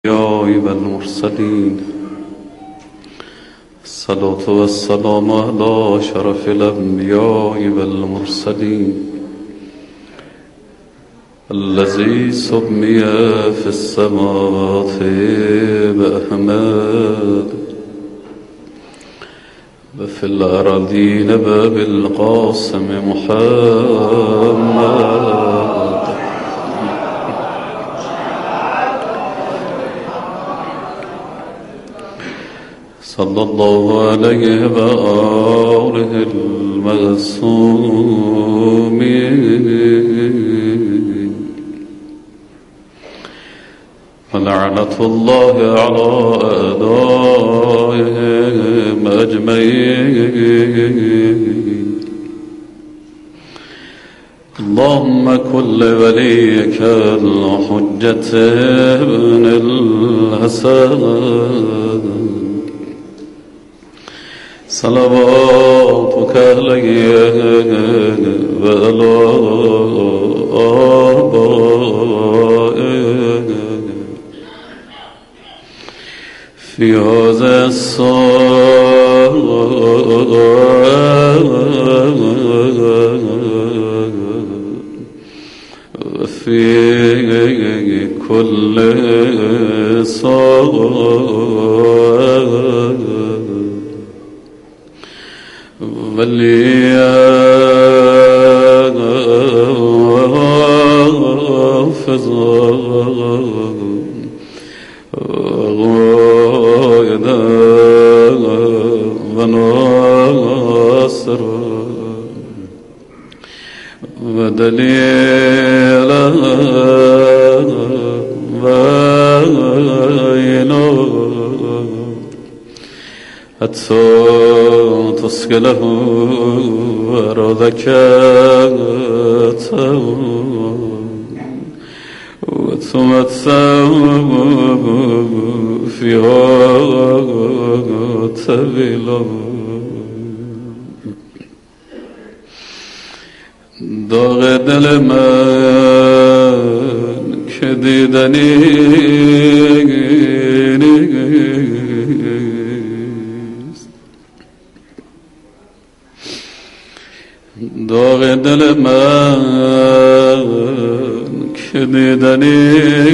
الأنبياء والمرسلين الصلاة والسلام على شرف الأنبياء والمرسلين الذي سمي في السماوات بأحمد وفي الأراضين بالقاسم محمد صلى الله عليه وآله المعصومين ولعنة الله على أعدائهم أجمعين. اللهم كن لوليك الحجة ابن الحسن صلواتك عليه وعلى آبائه في هذا الصلاة وفي كل صلاة وليحفظ غايدا وناصر ودليلا وعينا حتى تسكنه أرضك وتمتع فيها طويلا. داغ دل من که دیدنی داغ دل من که دیدنی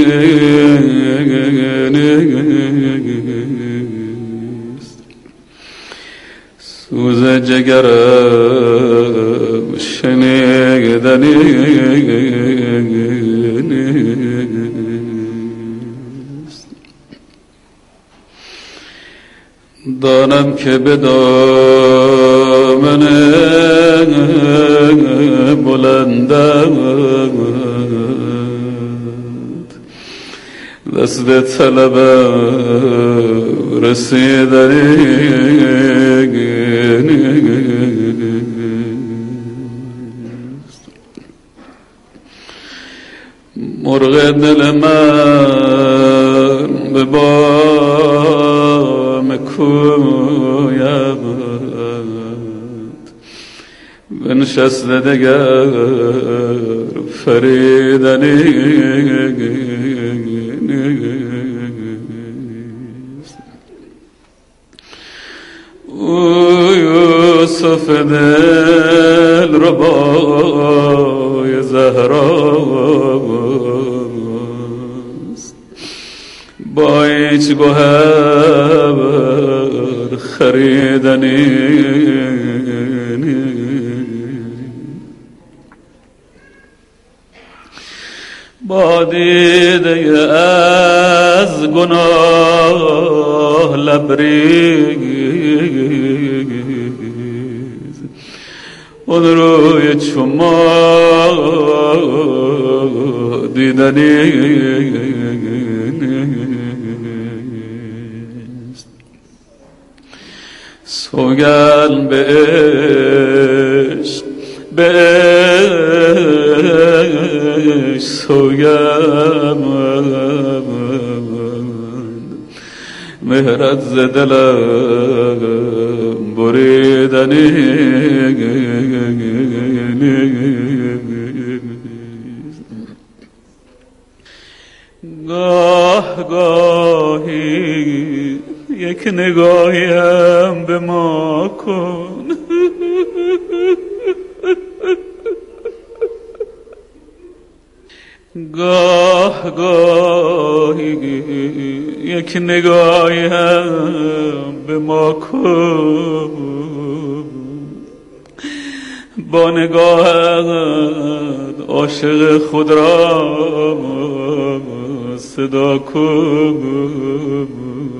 سوز جگرم شنیدنی دانم که به دامن بلندم دست طلبم رسیدنی مرغ دل من به بام کویم بنشسته دگر فریدنی یوسف دل ربای زهراست با هیچ گوهر خریدنی با دیده از گناه لبریز اون روی چما دیدنی سوگن به عشق به عشق سوگن مهرت ز دلم بریدنی گاه گاه گاهی یک نگاهیم به ما کن. گاه گاهی یک نگاهیم به ما کن، با نگاهت عاشق خود را صدا کن.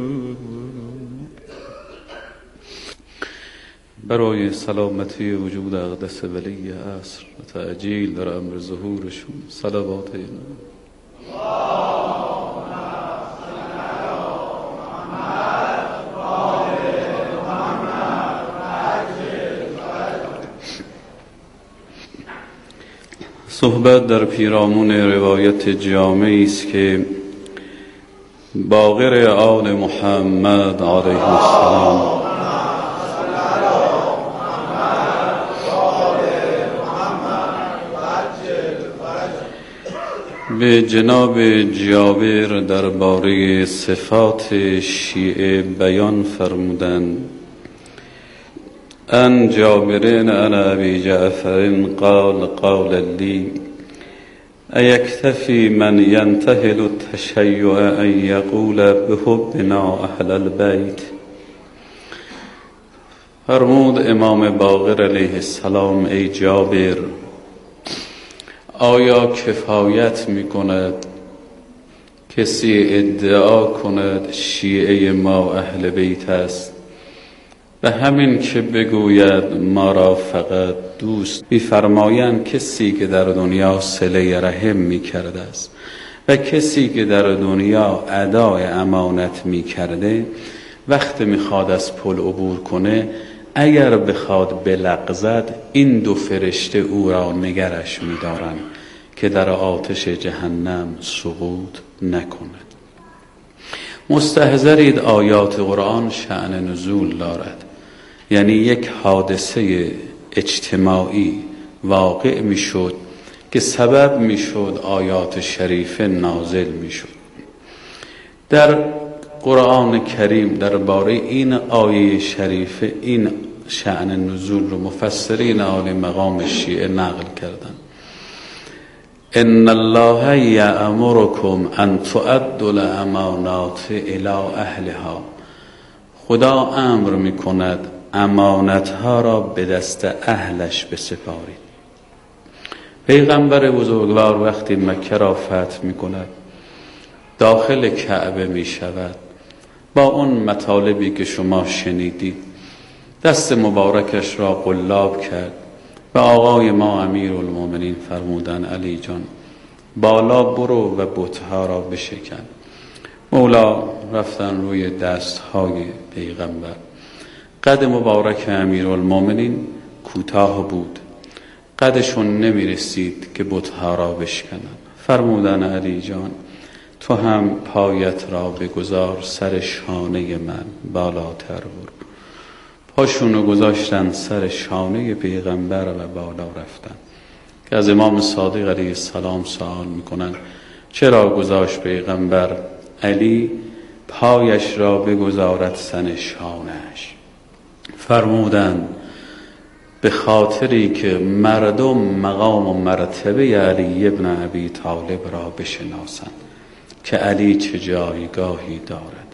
برای سلامتی وجود اقدس ولی عصر و تعجیل در امر ظهورشون صلوات اینا. صحبت در پیرامون روایت جامعی است که باقر آل محمد علیه السلام به جناب جابر درباره صفات شیعه بیان فرمودند. ان جابر عن ابی جعفر قال لی ایکتفی من ینتهل التشیع ان یقول بحبنا اهل البیت. فرمود امام باقر علیه السلام ای جابر، آیا کفایت می کند کسی ادعا کند شیعه ما اهل بیت است، به همین که بگوید ما را فقط دوست می‌فرمایند کسی که در دنیا صله رحم می‌کرده است و کسی که در دنیا ادای امانت می‌کرده، وقت می‌خواد از پل عبور کنه اگر بخواد بلغزد این دو فرشته او را نگرش می‌دارند که در آتش جهنم سقوط نکند. مستحضرید آیات قرآن شأن نزول دارد، یعنی یک حادثه اجتماعی واقع میشد که سبب میشد آیات شریفه نازل میشد. در قرآن کریم درباره این آیه شریفه این شأن نزول رو مفسرین عالی مقام شیعه نقل کردند. ان الله یأمرکم ان تؤدوا الامانات الی اهلها. خدا امر میکند امانتها را به دست اهلش بسپارید. پیغمبر بزرگوار وقتی مکه را فتح میکند داخل کعبه میشود، با اون مطالبی که شما شنیدید دست مبارکش را قلاب کرد و آقای ما امیرالمومنین فرمودن علی جان بالا برو و بتها را بشکن. مولا رفتن روی دستهای پیغمبر. قد مبارک امیرالمومنین کوتاه بود، قدشون نمیرسید که بتها را بشکنن. فرمودن علی جان تو هم پایت را بگذار سر شانه من بالاتر برو. پاشونو گذاشتن سر شانه پیغمبر و بالا رفتن که از امام صادق علیه السلام سوال میکنن چرا گذاشت پیغمبر علی پایش را بگذارد سن شانهش؟ فرمودن به خاطری که مردم مقام و مرتبه علی ابن ابی طالب را بشناسند که علی چه جایگاهی دارد.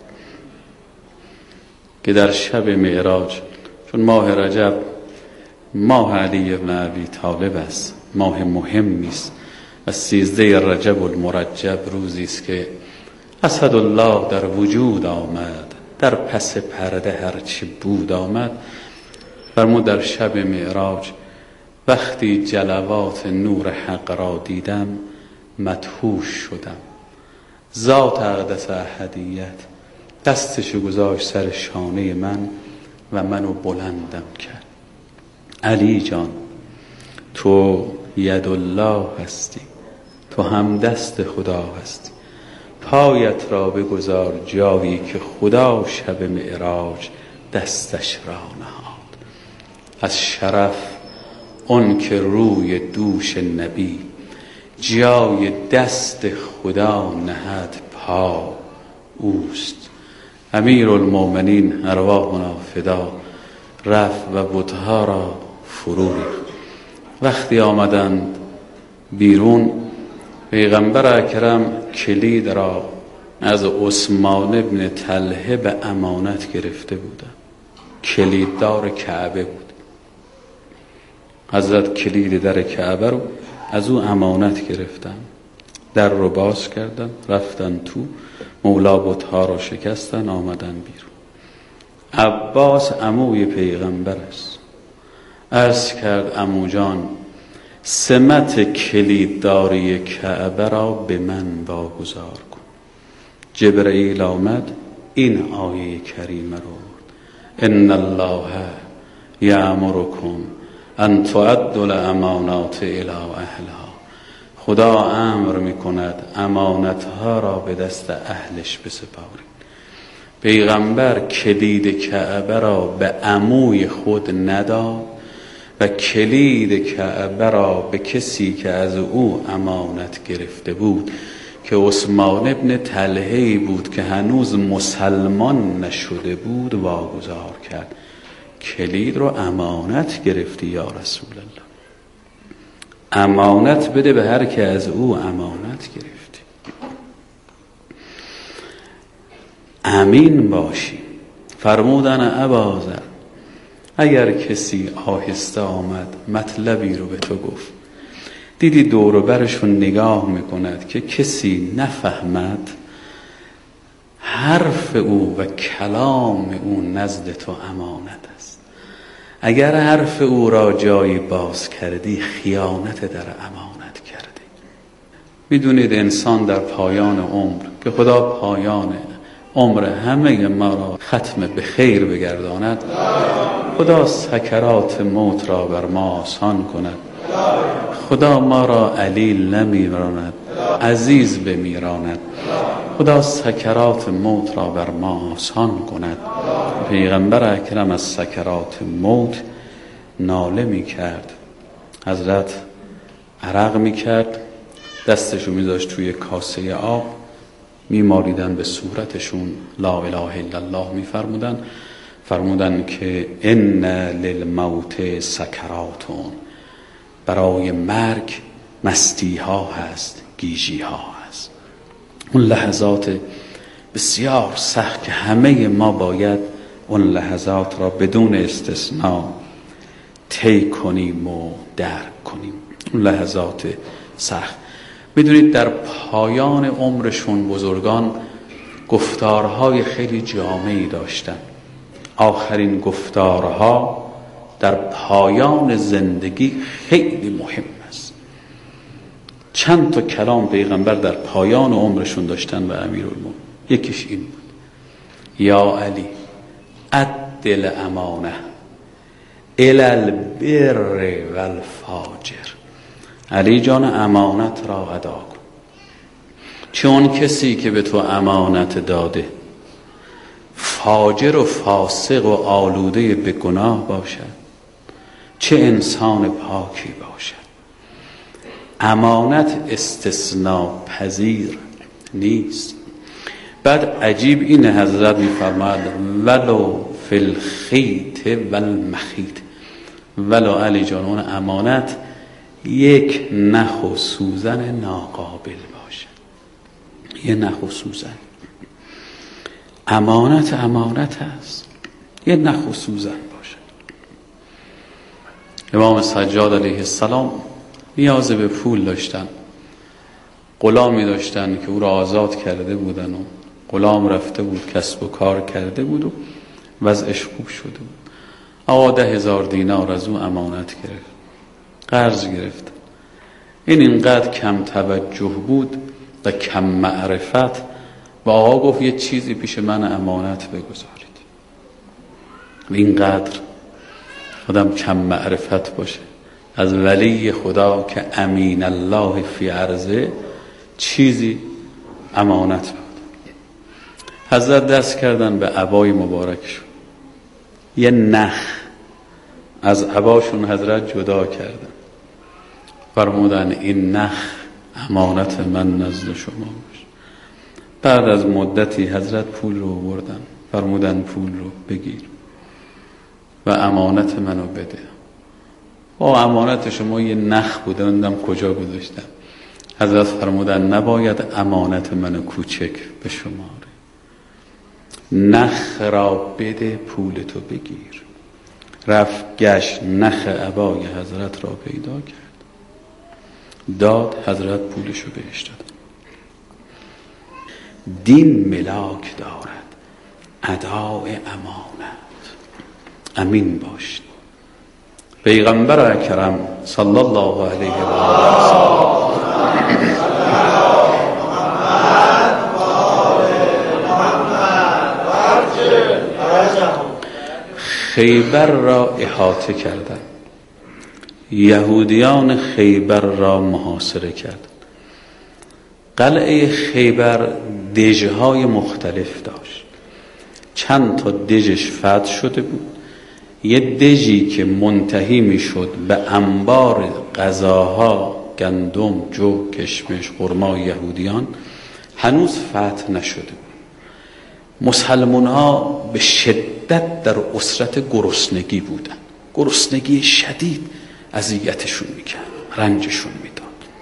که در شب معراج، چون ماه رجب ماه علی ابن ابی طالب است، ماه مهمی است و 13 رجب المرجب روزی است که اسدالله در وجود آمد، در پس پرده هرچی بود آمد. فرمود در شب معراج وقتی جلوات نور حق را دیدم مدهوش شدم. ذات اقدس احدیت دستشو گذاشت سر شانه من و منو بلندم کرد. علی جان تو یدالله هستی، تو هم دست خدا هستی، پایت را بگذار جایی که خدا شب معراج دستش را نهاد. از شرف اون که روی دوش نبی جای دست خدا نهد پا اوست. امیر المؤمنین ارواحنا فدا رفت و بتها را فرو ریخت. وقتی آمدند بیرون پیغمبر اکرم کلید را از عثمان ابن طلحه به امانت گرفته بودند. کلیددار کعبه بود. حضرت کلید در کعبه رو از او امانت گرفتن، در رو باز کردن، رفتن تو، مولا بتها رو شکستن، آمدن بیرون. عباس عموی پیغمبر است. عرض کرد عمو جان سمت کلیدداری کعبه را به من واگذار کن. جبرئیل آمد این آیه کریمه رو ان الله یأمرکم ان تؤدوا الامانات الی اهلها. خدا امر میکند امانتها را به دست اهلش بسپارید. پیغمبر کلید کعبه را به عموی خود نداد و کلید کعبه را به کسی که از او امانت گرفته بود که عثمان ابن طلحه بود که هنوز مسلمان نشده بود واگذار کرد. کلید رو امانت گرفتی یا رسول الله، امانت بده به هر که از او امانت گرفتی. امین باشی. فرمودن ابازر اگر کسی آهسته آمد مطلبی رو به تو گفت، دیدی دور و برشون نگاه میکند که کسی نفهمد، حرف او و کلام او نزد تو امانت است. اگر حرف او را جایی باز کردی خیانت در امانت کردی. میدونید انسان در پایان عمر که خدا پایان عمر همه ما را ختم به خیر بگرداند، خدا سکرات موت را بر ما آسان کند، خدا ما را علیل نمیراند عزیز بمیراند، خدا سکرات موت را بر ما آسان کند. پیغمبر اکرم از سکرات موت ناله می کرد. حضرت عرق می کرد، دستشو می داشت توی کاسه آب، می مالیدن به صورتشون، لا اله الا الله می فرمودن که ان للموت سکراتون، برای مرگ مستی ها هست، گیجی ها هست. اون لحظات بسیار سخت که همه ما باید اون لحظات را بدون استثناء طی کنیم و درک کنیم. اون لحظات سخت. میدونید در پایان عمرشون بزرگان گفتارهای خیلی جامعی داشتن. آخرین گفتارها در پایان زندگی خیلی مهم است. چند تا کلام پیغمبر در پایان عمرشون داشتن و امیرالمومنین یکیش این بود: یا علی عدل امانه الی البر والفاجر. علی جان امانت را ادا کن، چون کسی که به تو امانت داده فاجر و فاسق و آلوده به گناه باشد، چه انسان پاکی باشد. امانت استثناء پذیر نیست. بعد عجیب این حضرت می‌فرماید ولو فی الخیط والمخیط. ولو علی جان اون امانت یک نخ و سوزن ناقابل باشد، یه نخ و سوزن. امانت هست، یه نخ و سوزن باشد. امام سجاد علیه السلام نیاز به پول داشتن. غلامی داشتن که او را آزاد کرده بودن و غلام رفته بود کسب و کار کرده بود و وضعش خوب شده بود. آقا 10,000 دینار از او امانت گرفت، قرض گرفت. اینقدر کم توجه بود و کم معرفت و آقا گفت یه چیزی پیش من امانت بگذارید. اینقدر آدم کم معرفت باشه از ولی خدا که امین الله فی عرضه چیزی امانت بود. حضرت دست کردن به عبای مبارکشون، یه نخ از عباشون حضرت جدا کردن، فرمودن این نخ امانت من نزد شما باشه. بعد از مدتی حضرت پول رو آوردن، فرمودن پول رو بگیر و امانت منو بده. امانت شما یه نخ بوده، اندم کجا گذاشتم. حضرت فرمودن نباید امانت منو کوچک به شماره، نخ را بده پولتو بگیر. رفت گشت نخ عبای حضرت را پیدا کرد، داد، حضرت پولشو بهش داد. دین ملاک دارد اداء امانت، امین باشید. پیغمبر اکرم صلی الله علیه و آله خیبر را احاطه کردند، یهودیان خیبر را محاصره کردند. قلعه خیبر دژهای مختلف داشت، چند تا دژش فتح شده بود. یه دژی که منتهی می شد به انبار غذاها، گندم، جو، کشمش، خرما یهودیان، هنوز فتح نشده بود. مسلمان ها به شدت در اسرت گرسنگی بودن، گرسنگی شدید اذیتشون میکرد، رنجشون میداد.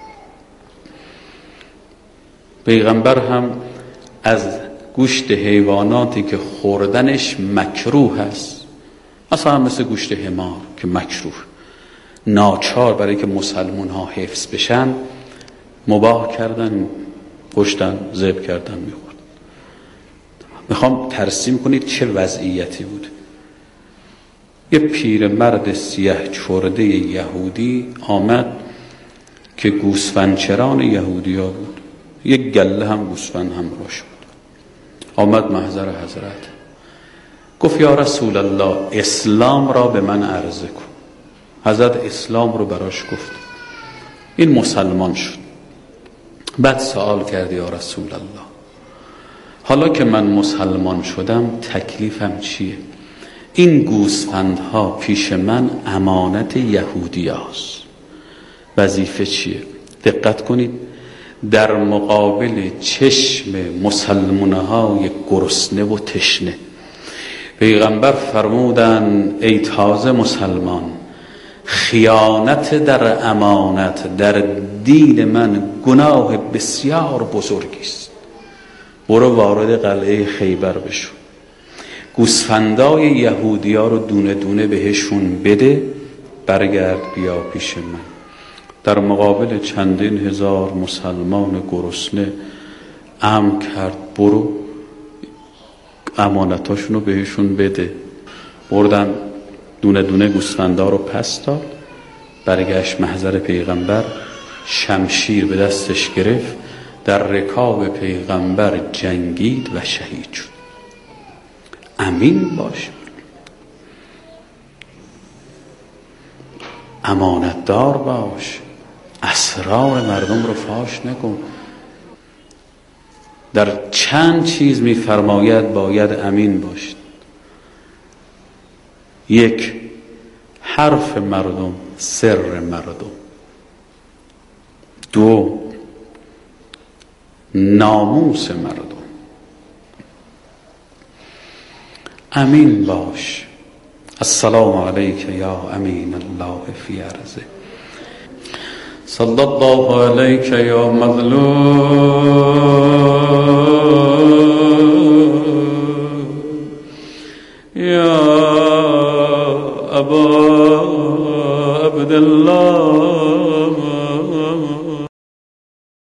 پیغمبر هم از گوشت حیواناتی که خوردنش مکروه است، مثلا مثل گوشت حمار که مکروه، ناچار برای که مسلمان ها حفظ بشن مباح کردن، کشتن، ذبح کردن، میخورد. میخوام ترسیم کنید چه وضعیتی بود. یه پیرمرد سیاه چرده یهودی آمد که گوسفندچران یهودی ها بود، یک گله هم گوسفند همراهش بود. آمد محضر حضرت، گفت یا رسول الله اسلام را به من عرضه کن. حضرت اسلام رو براش گفت، این مسلمان شد. بعد سوال کرد یا رسول الله حالا که من مسلمان شدم تکلیفم چیه؟ این گوسفندها پیش من امانت یهودی هست، وظیفه چیه؟ دقت کنید، در مقابل چشم مسلمان‌های گرسنه و تشنه پیغمبر فرمودن ای تازه مسلمان، خیانت در امانت در دین من گناه بسیار بزرگی است. برو وارد قلعه خیبر بشو، گوسفندای یهودی ها رو دونه دونه بهشون بده، برگرد بیا پیش من. در مقابل چندین هزار مسلمان گرسنه امر کرد برو امانتاشون رو بهشون بده. بردن دونه دونه گوسفندا رو پس داد، برگشت محضر پیغمبر، شمشیر به دستش گرفت، در رکاب پیغمبر جنگید و شهید شد. امین باش، امانتدار باش، اسرار مردم رو فاش نکن. در چند چیز می‌فرماید باید امین باشید. یک، حرف مردم سر مردم. دو، ناموس مردم. امین باش. السلام علیک یا امین الله فی ارضه، صلی الله علیک یا مظلوم، یا ابا عبدالله